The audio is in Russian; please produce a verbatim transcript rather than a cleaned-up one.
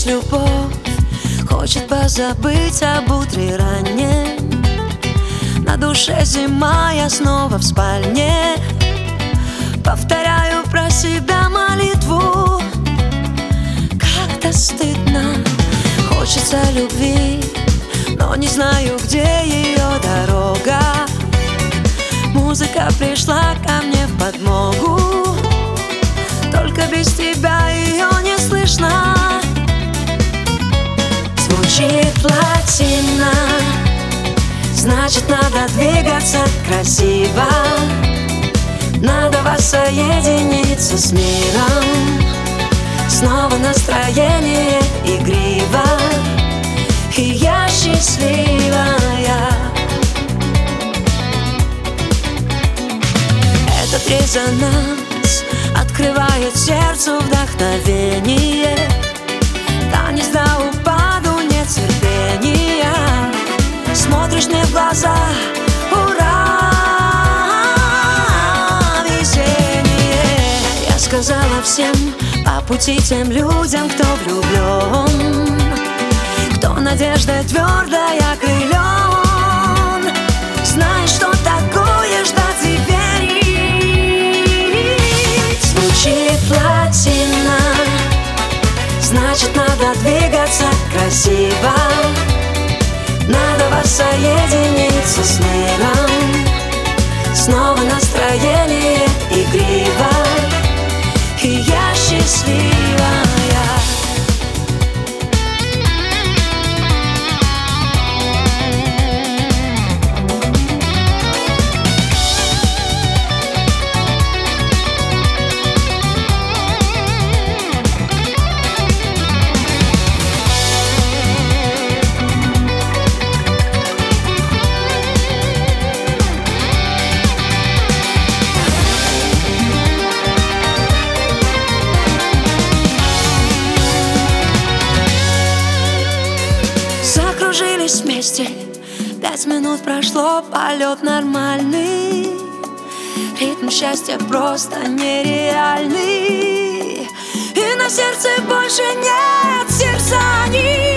любовь, хочет позабыть об утре раннем. На душе зима, я снова в спальне. Повторяю про себя молитву. Как-то стыдно, хочется любви, но не знаю, где ее дорога. Музыка пришла ко мне в подмогу, только без тебя ее не слышно. Звучит плотина, значит, надо двигаться красиво. Надо воссоединиться с миром. Снова настроение игриво, и я счастливая. Этот резонанс открывает сердцу вдохновение. Танец до упаду, нет терпения. Смотришь мне в глаза, ура, везение. Я сказала всем по пути тем людям, кто влюблен, кто надеждой твердой окрылен. Знаешь, что такое ждать и верить. Звучит плотина, значит, надо двигаться красиво. Надо воссоединиться с миром. Снова настроение игриво, и я счастливая. Закружились вместе, пять минут прошло, полет нормальный. Ритм счастья просто нереальный, и на сердце больше нет сердца.